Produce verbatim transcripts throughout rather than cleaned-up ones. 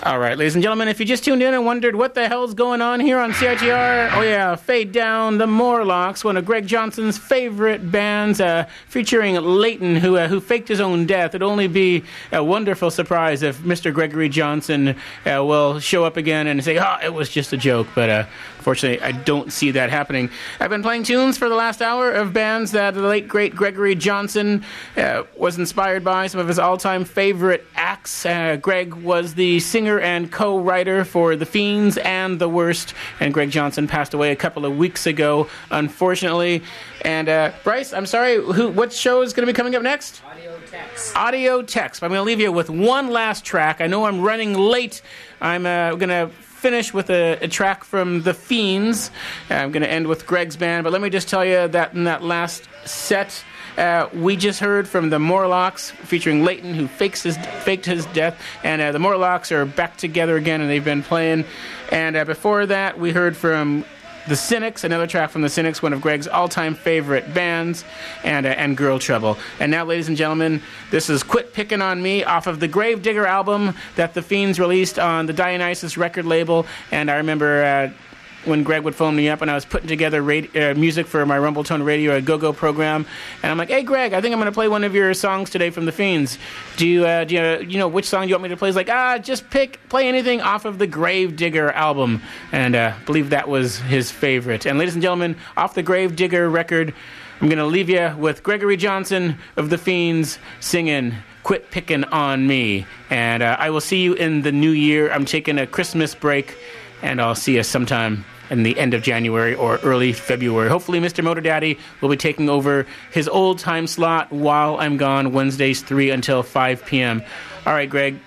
All right, ladies and gentlemen, if you just tuned in and wondered what the hell's going on here on C I T R, oh yeah, Fade Down, the Morlocks, one of Greg Johnson's favorite bands, uh, featuring Leighton, who uh, who faked his own death. It'd only be a wonderful surprise if Mister Gregory Johnson uh, will show up again and say, oh, it was just a joke, but uh, unfortunately, I don't see that happening. I've been playing tunes for the last hour of bands that the late, great Gregory Johnson uh, was inspired by, some of his all-time favorite acts. Uh, Greg was the singer and co-writer for The Fiends and The Worst, and Greg Johnson passed away a couple of weeks ago, unfortunately. And uh, Bryce, I'm sorry, who? What show is going to be coming up next? Audio Text. Audio Text. I'm going to leave you with one last track. I know I'm running late. I'm uh, going to finish with a, a track from The Fiends. I'm going to end with Greg's band, but let me just tell you that in that last set, Uh, we just heard from the Morlocks featuring Leighton, who fakes his, faked his death, and uh, the Morlocks are back together again, and they've been playing. And uh, before that, we heard from the Cynics, another track from the Cynics, one of Greg's all-time favorite bands, and uh, and Girl Trouble. And now, ladies and gentlemen, this is Quit Picking on Me off of the Gravedigger album that the Fiends released on the Dionysus record label. And I remember Uh, when Greg would phone me up and I was putting together radio, uh, music for my Rumbletone Radio, a go-go program, and I'm like, hey, Greg, I think I'm going to play one of your songs today from The Fiends. Do you, uh, do you, uh, you know, which song do you want me to play? He's like, ah, just pick, play anything off of the Gravedigger album, and uh, I believe that was his favorite. And ladies and gentlemen, off the Gravedigger record, I'm going to leave you with Gregory Johnson of The Fiends singing Quit Picking on Me. And uh, I will see you in the new year. I'm taking a Christmas break, and I'll see you sometime in the end of January or early February. Hopefully Mister Motor Daddy will be taking over his old time slot while I'm gone, Wednesdays three until five p.m. All right, Greg.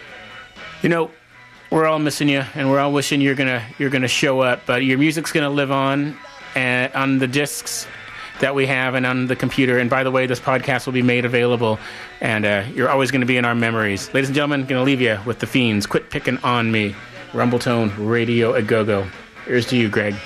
You know, we're all missing you, and we're all wishing you're gonna you're gonna show up. But your music's gonna live on, uh, on the discs that we have and on the computer. And by the way, this podcast will be made available, and uh, you're always going to be in our memories. Ladies and gentlemen, going to leave you with The Fiends. Quit Picking on Me. Rumbletone Radio a Go-Go. Here's to you, Greg.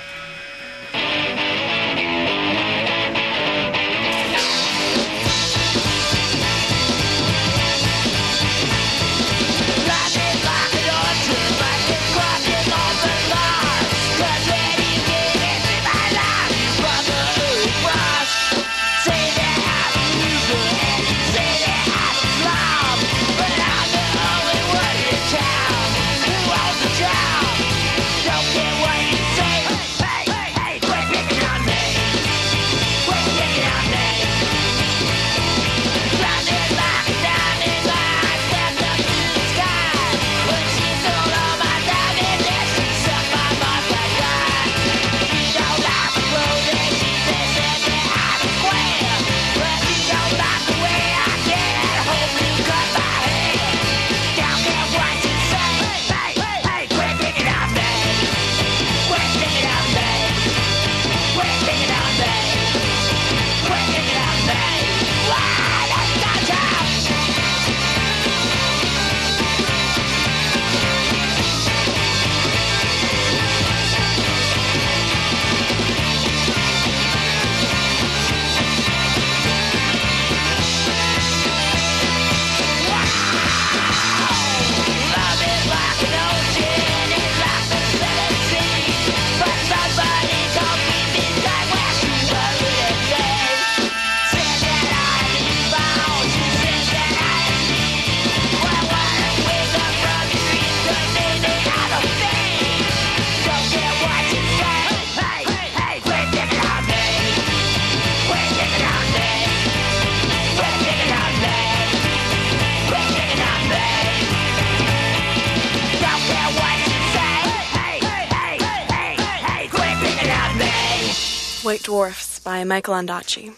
White Dwarfs by Michael Ondaatje.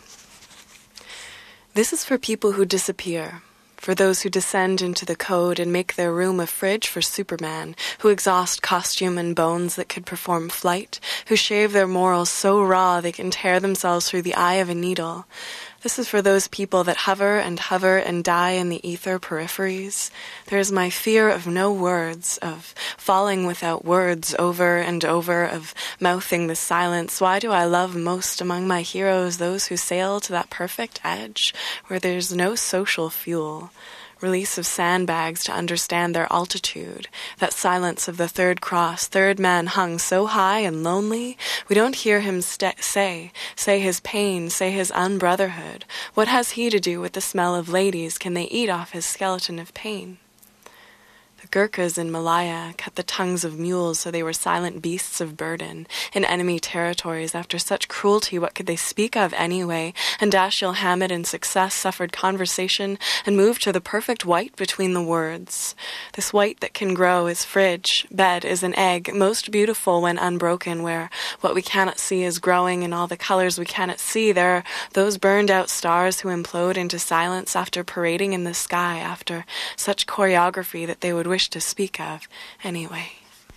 This is for people who disappear, for those who descend into the code and make their room a fridge for Superman, who exhaust costume and bones that could perform flight, who shave their morals so raw they can tear themselves through the eye of a needle. This is for those people that hover and hover and die in the ether peripheries. There is my fear of no words, of falling without words over and over, of mouthing the silence. Why do I love most among my heroes those who sail to that perfect edge where there's no social fuel? release of sandbags to understand their altitude, that silence of the third cross, third man hung so high and lonely, we don't hear him st- say, say his pain, say his unbrotherhood. What has he to do with the smell of ladies? Can they eat off his skeleton of pain? The Gurkhas in Malaya cut the tongues of mules so they were silent beasts of burden. In enemy territories, after such cruelty, what could they speak of anyway? And Dashiell Hammett in success suffered conversation and moved to the perfect white between the words. This white that can grow is fridge, bed is an egg, most beautiful when unbroken, where what we cannot see is growing in all the colors we cannot see. There are those burned out stars who implode into silence after parading in the sky, after such choreography that they would wish to speak of anyway.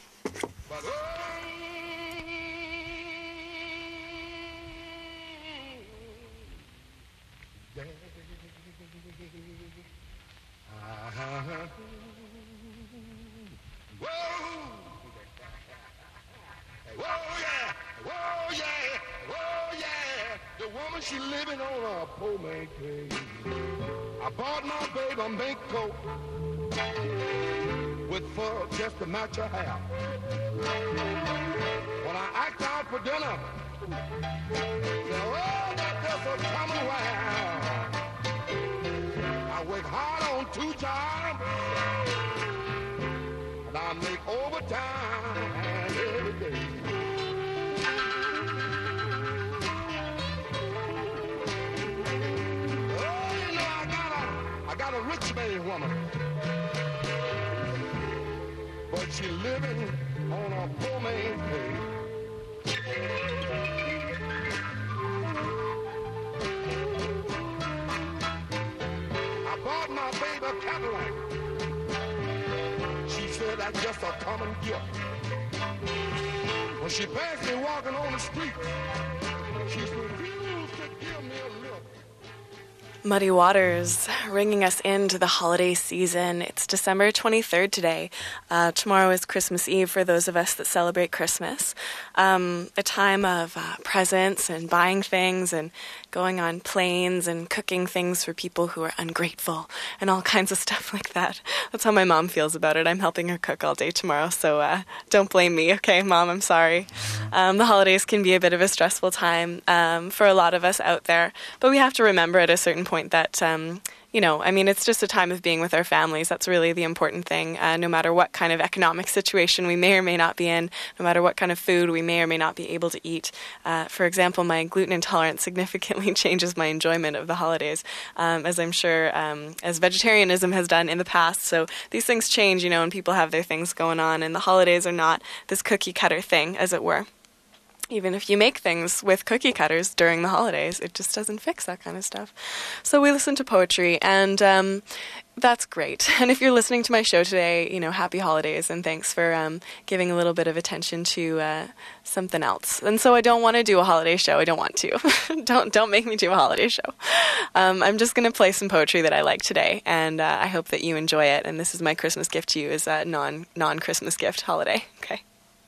She living on a poor man's grave. I bought my baby a mink coat with fur just to match her hair. When I act out for dinner, say, oh, that just a coming wild. I work hard on two jobs, and I make overtime every day. I got a rich man woman, but she living on a poor man's pay. I bought my baby a Cadillac. She said that's just a common gift. When she passed me walking on the street, she refused to give me a lift. Muddy Waters ringing us into the holiday season. It's December twenty-third today. Uh, tomorrow is Christmas Eve for those of us that celebrate Christmas. Um, a time of uh, presents and buying things and going on planes and cooking things for people who are ungrateful and all kinds of stuff like that. That's how my mom feels about it. I'm helping her cook all day tomorrow, so uh, don't blame me, okay, Mom? I'm sorry. Um, the holidays can be a bit of a stressful time um, for a lot of us out there, but we have to remember at a certain point that, um, you know, I mean, it's just a time of being with our families. That's really the important thing, uh, no matter what kind of economic situation we may or may not be in, no matter what kind of food we may or may not be able to eat. Uh, for example, my gluten intolerance significantly changes my enjoyment of the holidays, um, as I'm sure um, as vegetarianism has done in the past. So these things change, you know, and people have their things going on, and the holidays are not this cookie cutter thing, as it were. Even if you make things with cookie cutters during the holidays, it just doesn't fix that kind of stuff. So we listen to poetry, and um, that's great. And if you're listening to my show today, you know, happy holidays, and thanks for um, giving a little bit of attention to uh, something else. And so I don't want to do a holiday show. I don't want to. don't don't make me do a holiday show. Um, I'm just going to play some poetry that I like today, and uh, I hope that you enjoy it. And this is my Christmas gift to you, as a non non Christmas gift holiday. Okay.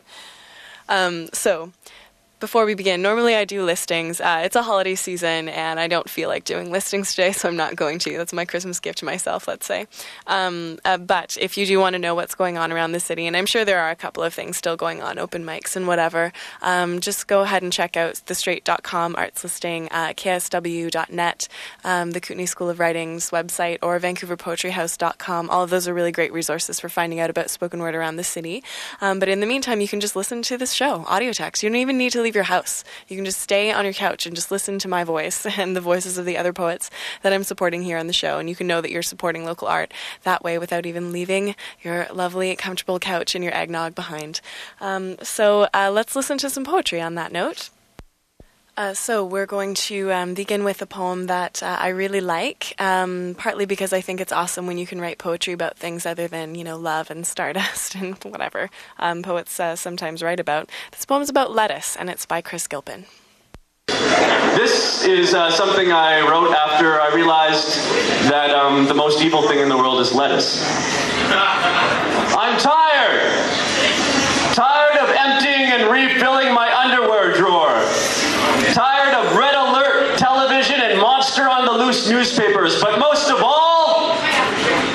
Um, so. Before we begin, normally I do listings. Uh, it's a holiday season, and I don't feel like doing listings today, so I'm not going to. That's my Christmas gift to myself, let's say. Um, uh, but if you do want to know what's going on around the city, and I'm sure there are a couple of things still going on, open mics and whatever, um, just go ahead and check out the straight dot com arts listing, uh, K S W dot net, um, the Kootenai School of Writing's website, or Vancouver Poetry House dot com. All of those are really great resources for finding out about spoken word around the city. Um, but in the meantime, you can just listen to this show, audio text. You don't even need to leave your house. You can just stay on your couch and just listen to my voice and the voices of the other poets that I'm supporting here on the show, and you can know that you're supporting local art that way without even leaving your lovely, comfortable couch and your eggnog behind. Um, so uh, let's listen to some poetry on that note. Uh, so we're going to um, begin with a poem that uh, I really like, um, partly because I think it's awesome when you can write poetry about things other than, you know, love and stardust and whatever um, poets uh, sometimes write about. This poem is about lettuce, and it's by Chris Gilpin. This is uh, something I wrote after I realized that um, the most evil thing in the world is lettuce. I'm tired! Tired of emptying and refilling my underwear drawer. Tired of Red Alert television and Monster on the Loose newspapers. But most of all,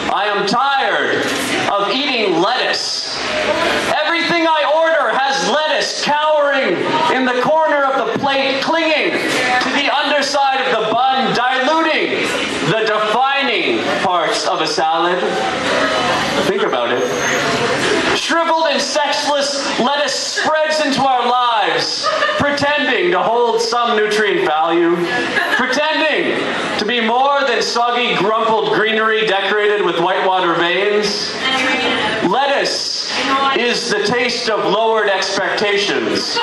lettuce. Everything I order has lettuce cowering in the corner of the plate, clinging to the underside of the bun, diluting the defining parts of a salad. Think about it. Shriveled and sexless lettuce spreads into our lives, pretending to hold some nutrient value, pretending to be more than soggy, grumpled greenery decorated with whitewater veins. Lettuce is the taste of lowered expectations.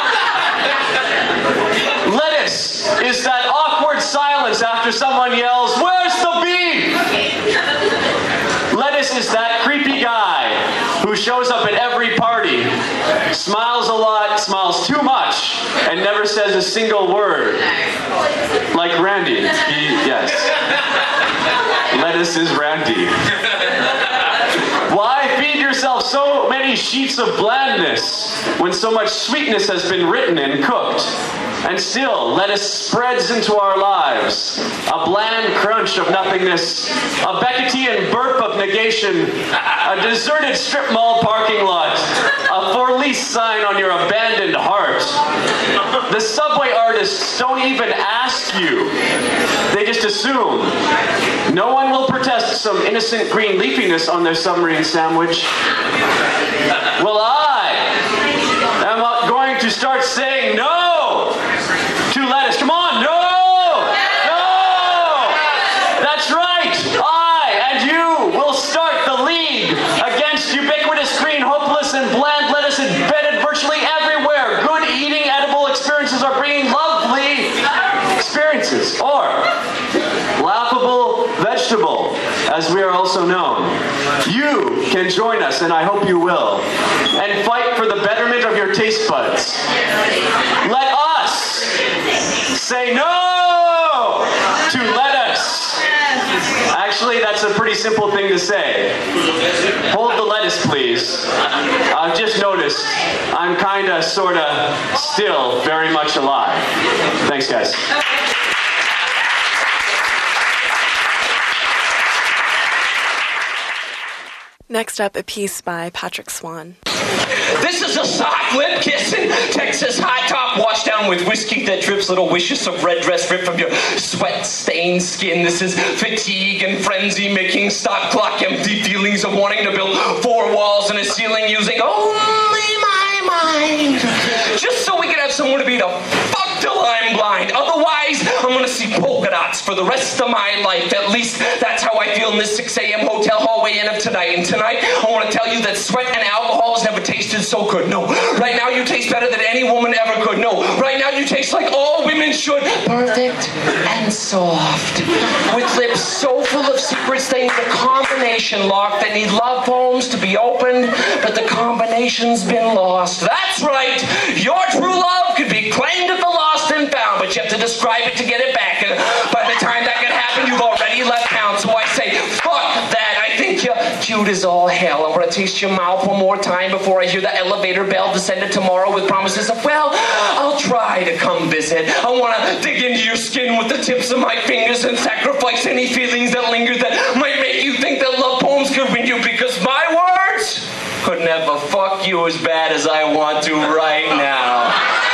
Lettuce is that awkward silence after someone yells, "Where's the beef?" Lettuce is that creepy guy who shows up at every party, smiles a lot, smiles too much, and never says a single word. Like Randy. He, yes. Lettuce is Randy. Why feed yourself so many sheets of blandness when so much sweetness has been written and cooked? And still, lettuce spreads into our lives. A bland crunch of nothingness, a Beckettian burp of negation, a deserted strip mall parking lot, a for lease sign on your abandoned heart. The Subway artists don't even ask you. They just assume. No one will protest some innocent green leafiness on their submarine sandwich. Well, I am going to start saying no to lettuce. Come on, no! No! That's right! I and you will start the league against ubiquitous green, hopeless, and bland lettuce embedded virtually everywhere. Good eating, edible experiences are bringing lovely experiences. Or laughable vegetable, as we are also known. You can join us, and I hope you will, and fight for the betterment of your taste buds. Let us say no to lettuce. Actually, that's a pretty simple thing to say. Hold the lettuce, please. I've just noticed I'm kind of, sort of, still very much alive. Thanks, guys. Next up, a piece by Patrick Swan. This is a soft lip kissing Texas high top wash down with whiskey that drips little wishes of red dress ripped from your sweat stained skin. This is fatigue and frenzy making stop clock empty feelings of wanting to build four walls and a ceiling using only my mind. Just so we can have somewhere to be the fuck till I'm blind. Otherwise, I'm gonna see polka dots for the rest of my life. At least that's how I feel in this six a.m. hotel hallway end of tonight. And tonight, I want to tell you that sweat and alcohol has never tasted so good. No, right now you taste better than any woman ever could. No, right now you taste like all women should. Perfect and soft. With lips so full of secrets, they need a combination lock. They need love poems to be opened, but the combination's been lost. That's right. Your true love could be claimed at the lost and found, but you have to describe it to get it back. And by the time that can happen, you've already left town. So I say, fuck that. I think you're cute as all hell. I'm going to taste your mouth one more time before I hear the elevator bell descended tomorrow with promises of, well, I'll try to come visit. I want to dig into your skin with the tips of my fingers and sacrifice any feelings that linger that might make you think that love poems could win you, because my words could never fuck you as bad as I want to right now.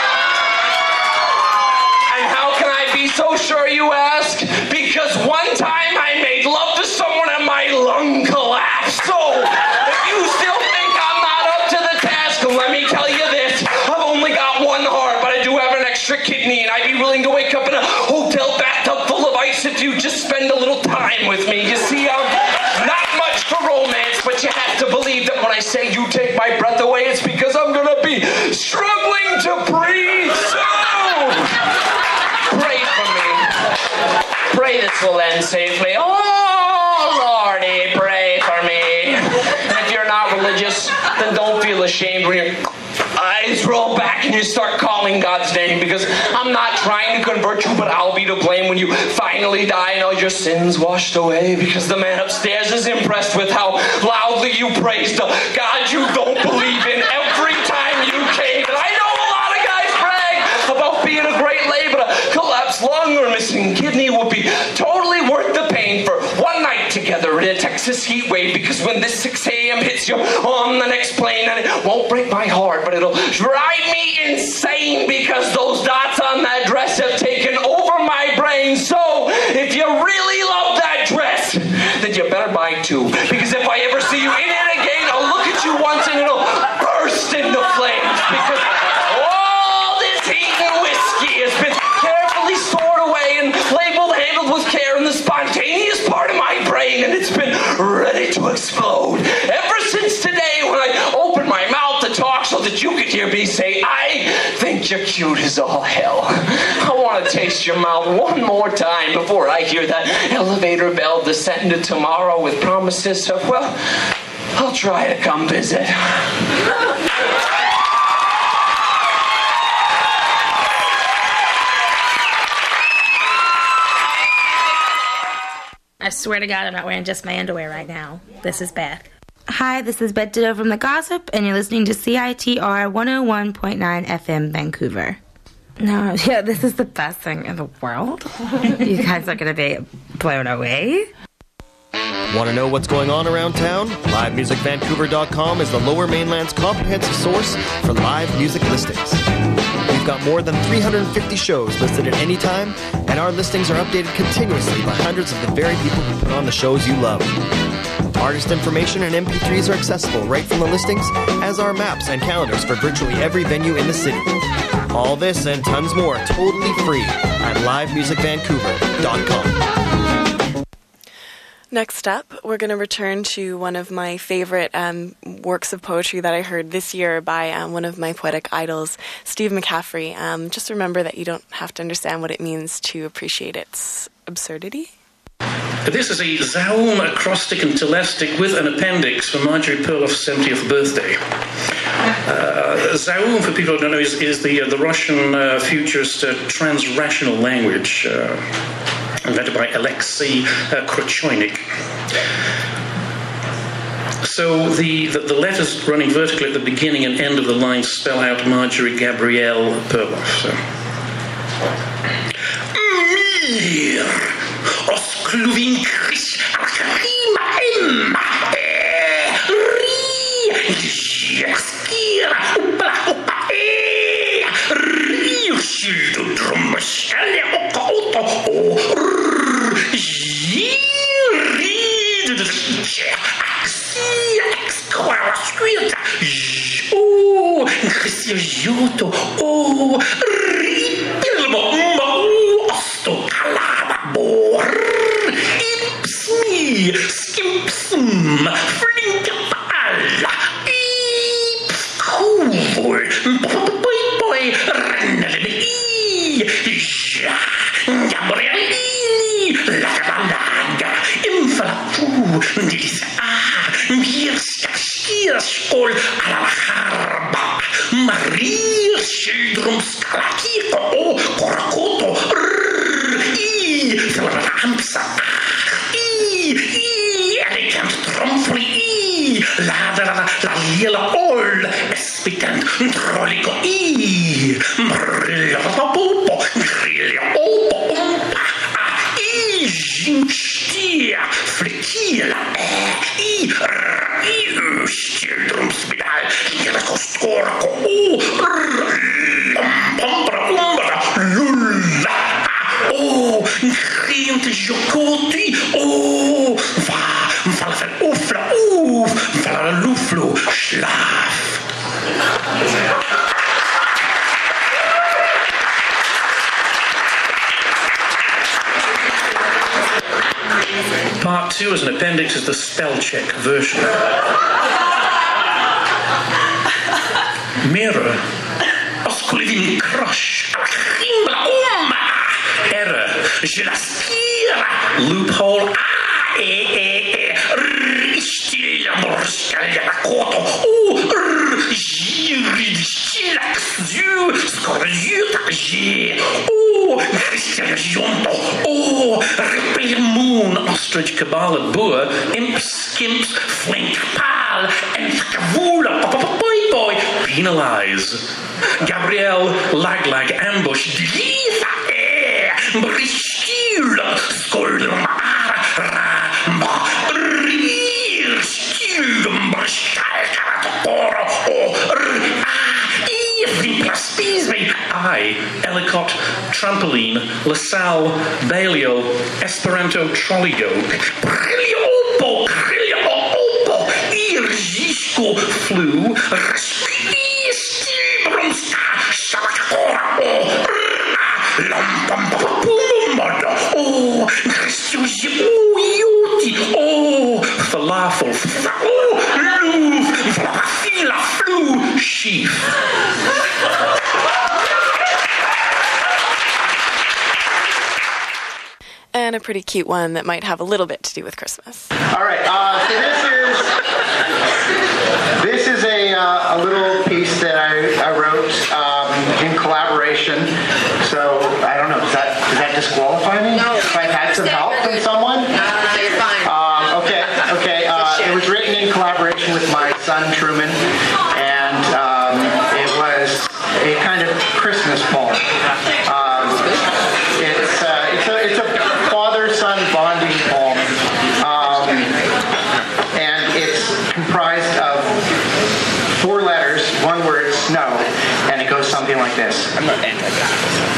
And how can I be so sure, you ask? Because one time I made love to someone and my lung collapsed. So, if you still think I'm not up to the task, let me tell you this. I've only got one heart, but I do have an extra kidney, and I'd be willing to wake up in a hotel bathtub full of ice if you just spend a little time with me. You see, I'm not much for romance, but you have to believe that when I say you take my breath away, it's because I'm going to be struggling to breathe soon. Pray for me. Pray this will end safely. Oh, Lordy, pray for me. And if you're not religious, then don't feel ashamed when your eyes roll back and you start calling God's name, because I'm not trying to convert you, but I'll be to blame when you finally die and all your sins washed away, because the man upstairs is impressed with how loudly you praise the God you don't believe in every time you cave. And I know a lot of guys brag about being a great lay, but a collapsed lung or missing kidney would be totally worth the pain for one night together in a Texas Texas heat wave, because when this six a.m. hits you on the next plane, and it won't break my heart, but it'll drive me insane, because those dots on that dress have taken over my brain. So if you really love that dress, then you better buy two, because if I ever see you in it again, I'll look at you once and it'll burst into flames, because all this heat and whiskey has been carefully stored away and labeled, handled with care in the spontaneous part of my brain, and it's been ready to explode ever since today, when I opened my mouth to talk so that you could hear me say, I think you're cute as all hell. I want to taste your mouth one more time before I hear that elevator bell descend to tomorrow with promises of, well, I'll try to come visit. I swear to God, I'm not wearing just my underwear right now. This is Beth. Hi, this is Beth Ditto from The Gossip, and you're listening to C I T R one oh one point nine F M Vancouver. No, yeah, this is the best thing in the world. You guys are going to be blown away. Want to know what's going on around town? Live Music Vancouver dot com is the Lower Mainland's comprehensive source for live music listings. We've got more than three hundred fifty shows listed at any time, and our listings are updated continuously by hundreds of the very people who put on the shows you love. Artist information and M P threes are accessible right from the listings, as are maps and calendars for virtually every venue in the city. All this and tons more totally free at Live Music Vancouver dot com. Next up, we're going to return to one of my favorite um, works of poetry that I heard this year by um, one of my poetic idols, Steve McCaffrey. Um, just remember that you don't have to understand what it means to appreciate its absurdity. This is a Zaum acrostic and telestic with an appendix for Marjorie Perloff's seventieth birthday. Uh, Zaum, for people who don't know, is, is the, uh, the Russian uh, futurist uh, trans-rational language uh, invented by Alexei uh, Krochoinik. So the, the, the letters running vertically at the beginning and end of the line spell out Marjorie Gabrielle Perloff. So. Oh, Skimpsum, Flinkapalla, Eeps, Cool, Boy, Boy, Rennelli, Ja, Gabrielli, Lagabalaga, Infalapu, Dis A, Mirska, Skierskol, Alaharba, Maria, Schildrumska, Kiko, Korakoto, I, Amsa. La la la la lilla ol espitant trolico I brilla popo grilla opo umpa I jinstia flikila I I stildrum spidal la coscorco o lampambra umbra lulla o grient jocoti o va Falafel ufla uf, falaluflu schlaf. Part two as an appendix is the spell check version. Mirror, osculivim crush, himbla umma, error, jelaskira, loophole, ah, eh, eh, eh. Stilla morskalla koto o jiri stilla zu skorjuta je o Christian Jonto o Repair Moon Ostrich Kabbalah Boer Imp Skimps Flink Pal and Kavula Boy Boy Penalize Gabrielle Lag Lag Ambush Dilitha eh Bristula Skolmara Ramba High, Ellicott, Trampoline, LaSalle, Balliol, Esperanto Trolligo, Briliopo, Briliopo, Irgisko, Flu, Raspidi, Stibrumska, Shalakora, Lampamapumada, oh, Christusi, oh, Yuti, oh, Falafel, oh, Louvre, Fila, Flu, Sheaf. And a pretty cute one that might have a little bit to do with Christmas. All right, uh, so this is this is a uh, a little piece that I, I wrote um, in collaboration. So I don't know, does that does that disqualify me? No. If I've had some help from someone? No, no, no, you're fine. Um, okay, okay. Uh, it was written in collaboration with my son Truman, and um, it was a kind of Christmas poem. Um, it's uh, it's a it's a father-son bonding poem, um, and it's comprised of four letters, one word, snow, and it goes something like this. I'm not anti-God.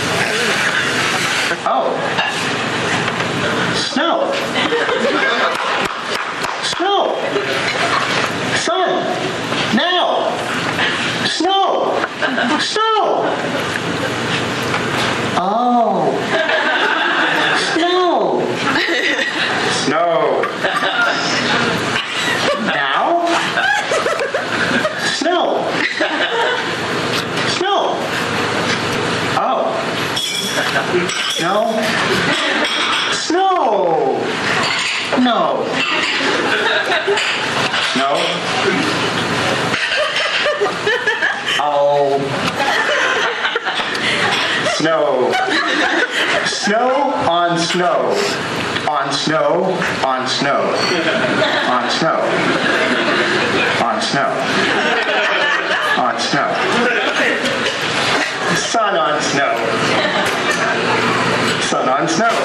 Oh. Snow. Snow. Sun. Now. Snow. Snow. Oh. Snow. Snow. Now? Snow. Snow. Oh. No. Snow. No. No. Oh. Snow. Snow on snow. On snow, on snow. On snow. On snow. On snow. Sun on snow. Sun on snow.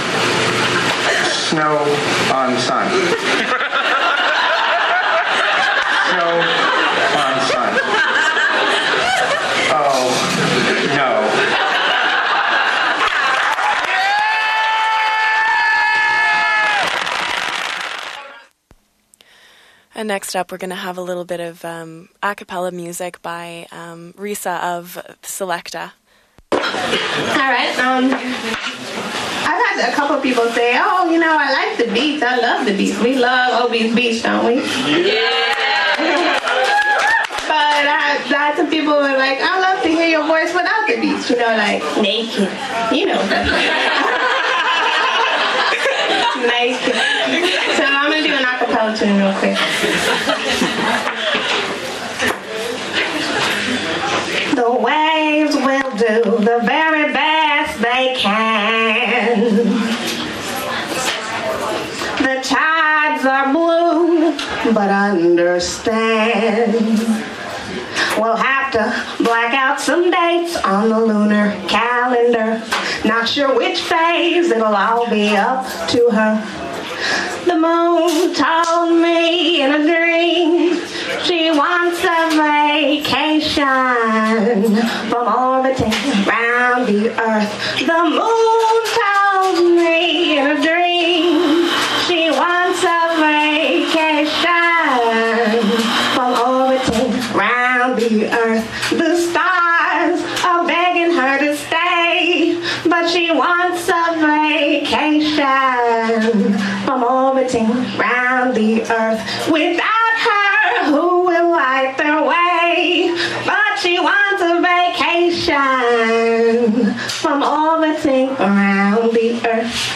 Snow on sun. Snow on sun. Oh, no. And next up, we're going to have a little bit of um, a cappella music by um, Risa of Selecta. All right. Um, I've had a couple of people say, oh, you know, I like the beats. I love the beats. We love Obie's beats, don't we? Yeah. But I, I had some people who were like, I love to hear your voice without the beats. You know, like naked. You know. Naked. So I'm going to do an acapella tune real quick. The waves will do the very best they can. The tides are blue, but understand. We'll have to black out some dates on the lunar calendar. Not sure which phase, it'll all be up to her. The moon told me in a dream she wants a vacation from orbiting around the earth. The moon told me in a dream she wants a vacation from orbiting around the earth. The stars are begging her to stay, but she wants a vacation from orbiting round the earth. Without her, who will light their way? But she wants a vacation from orbiting around the earth.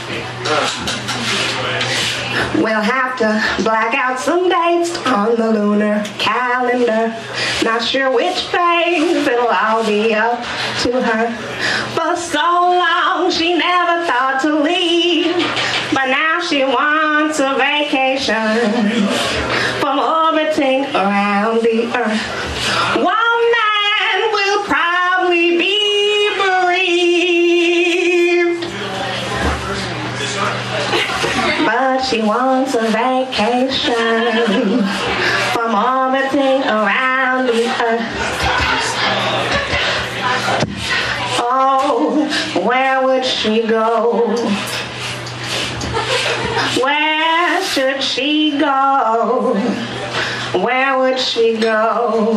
We'll have to black out some dates on the lunar calendar. Not sure which phase, it'll all be up to her. For so long she never thought to leave, but now she wants a vacation from orbiting around the earth. One man will probably be bereaved, but she wants a vacation from orbiting around the earth. where would she go? Where should she go? Where would she go?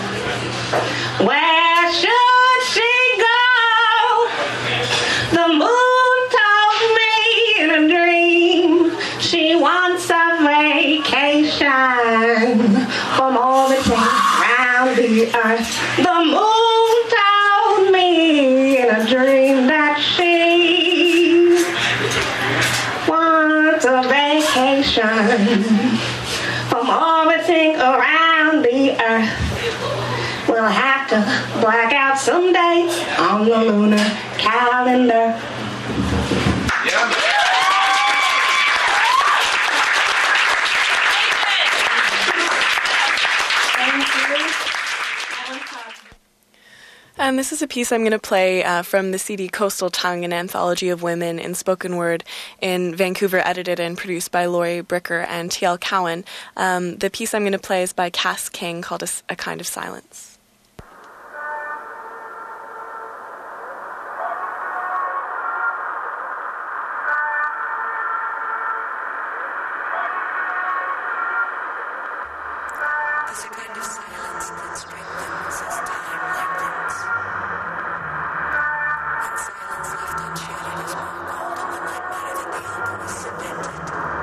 Where should she go? The moon told me in a dream she wants a vacation from orbiting around the earth. The moon told me in a dream that she wants a vacation from orbiting around the earth. We'll have to black out some dates on the lunar calendar. Yeah. And this is a piece I'm going to play uh, from the C D Coastal Tongue, an anthology of women in spoken word in Vancouver, edited and produced by Laurie Bricker and T L Cowan. Um, the piece I'm going to play is by Cass King, called A, a Kind of Silence. There's a kind of silence that strengthens as time lengthens. And silence left unshattered is more gold in the lead matter than the alchemist cemented.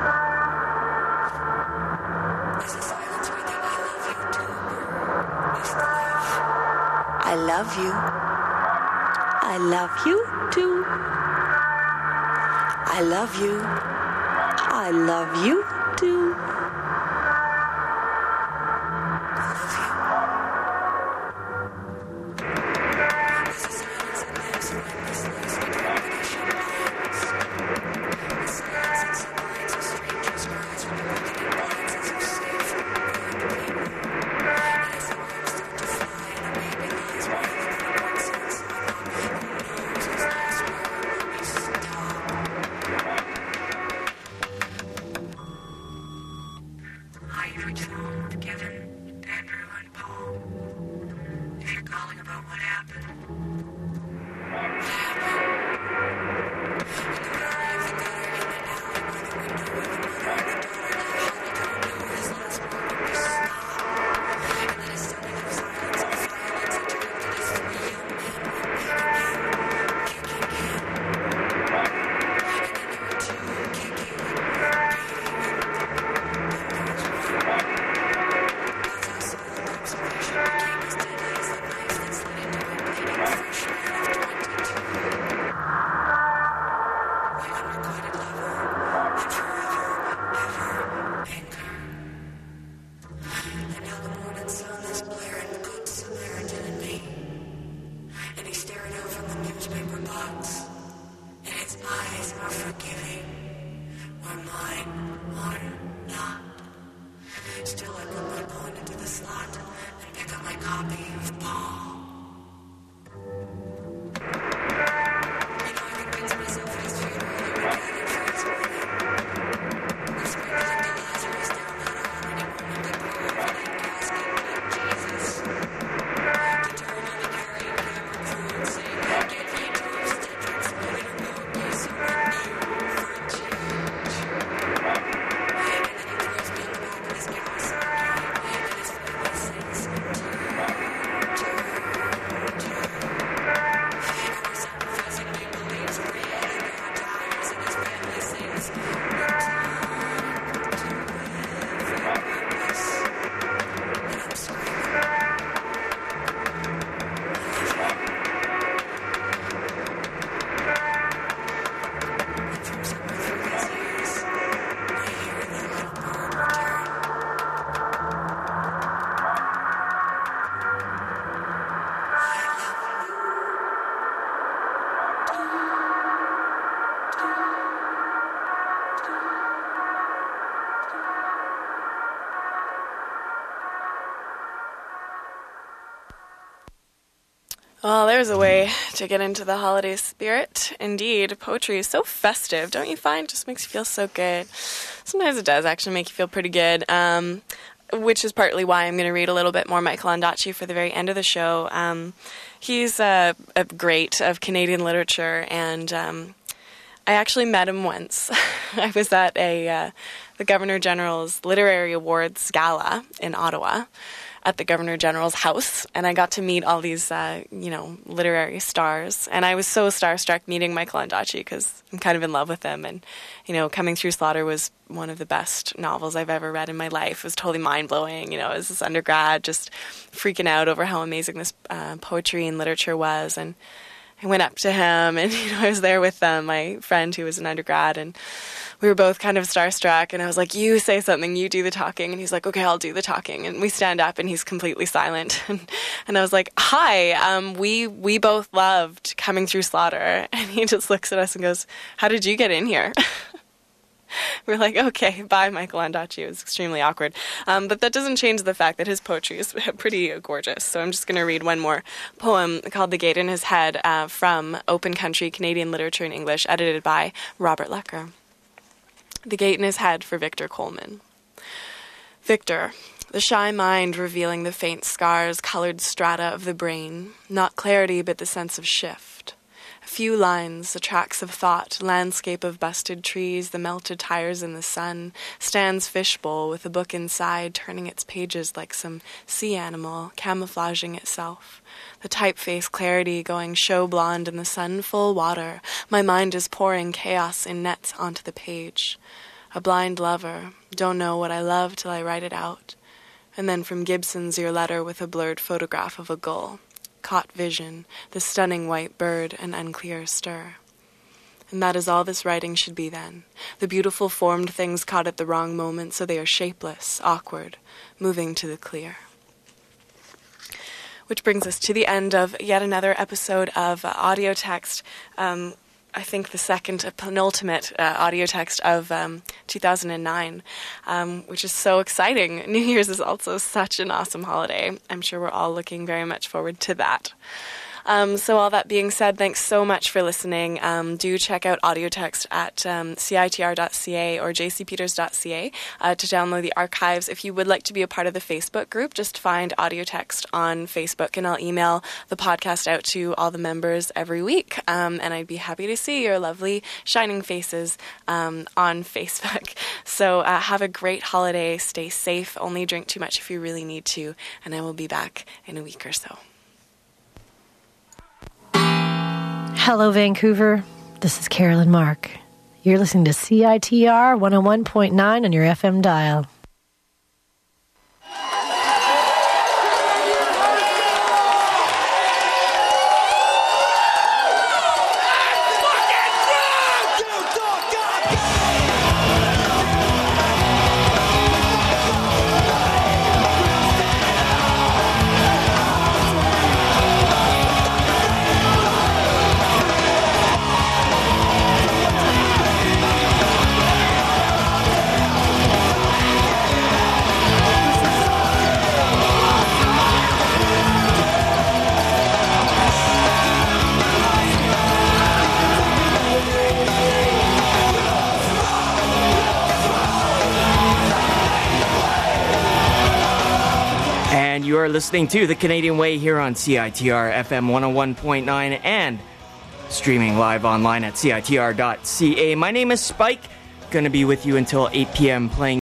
There's a silence where the I love you too used to live. I love you. I love you too. I love you. I love you too. Well, there's a way to get into the holiday spirit. Indeed, poetry is so festive, don't you find? It just makes you feel so good. Sometimes it does actually make you feel pretty good. Um, which is partly why I'm going to read a little bit more Michael Ondaatje for the very end of the show. Um, he's a, a great of Canadian literature, and um, I actually met him once. I was at a uh, the Governor General's Literary Awards Gala in Ottawa, at the Governor General's house, and I got to meet all these, uh, you know, literary stars. And I was so starstruck meeting Michael Ondaatje because I'm kind of in love with him. And, you know, Coming Through Slaughter was one of the best novels I've ever read in my life. It was totally mind-blowing. You know, as this undergrad, just freaking out over how amazing this uh, poetry and literature was. And I went up to him, and, you know, I was there with uh, my friend who was an undergrad, and we were both kind of starstruck, and I was like, you say something, you do the talking. And he's like, okay, I'll do the talking. And we stand up, and he's completely silent. And, and I was like, hi, um, we we both loved Coming Through Slaughter. And he just looks at us and goes, how did you get in here? We're like, okay, bye, Michael Ondaatje. It was extremely awkward. Um, but that doesn't change the fact that his poetry is pretty gorgeous. So I'm just going to read one more poem called The Gate in His Head uh, from Open Country, Canadian Literature in English, edited by Robert Lecker. The Gate in His Head for Victor Coleman. Victor, the shy mind revealing the faint scars, colored strata of the brain, not clarity but the sense of shift. A few lines, the tracks of thought, landscape of busted trees, the melted tires in the sun, stands fishbowl with a book inside, turning its pages like some sea animal, camouflaging itself. The typeface clarity going show blonde in the sun-full water. My mind is pouring chaos in nets onto the page. A blind lover, don't know what I love till I write it out. And then from Gibson's your letter with a blurred photograph of a gull. Caught vision, the stunning white bird, an unclear stir. And that is all this writing should be then. The beautiful formed things caught at the wrong moment, so they are shapeless, awkward, moving to the clear. Which brings us to the end of yet another episode of uh, Audio Text. Um, I think the second, uh, penultimate uh, audio text of um, two thousand nine, um, which is so exciting. New Year's is also such an awesome holiday. I'm sure we're all looking very much forward to that. Um, so all that being said, thanks so much for listening. Um, do check out audio text at um, C I T R dot C A or J C Peters dot C A uh, to download the archives. If you would like to be a part of the Facebook group, just find Audio Text on Facebook, and I'll email the podcast out to all the members every week. Um, and I'd be happy to see your lovely shining faces um, on Facebook. So uh, have a great holiday. Stay safe. Only drink too much if you really need to. And I will be back in a week or so. Hello, Vancouver. This is Carolyn Mark. You're listening to C I T R one oh one point nine on your F M dial. You are listening to The Canadian Way here on C I T R F M one oh one point nine and streaming live online at C I T R dot C A. My name is Spike, going to be with you until eight p.m. playing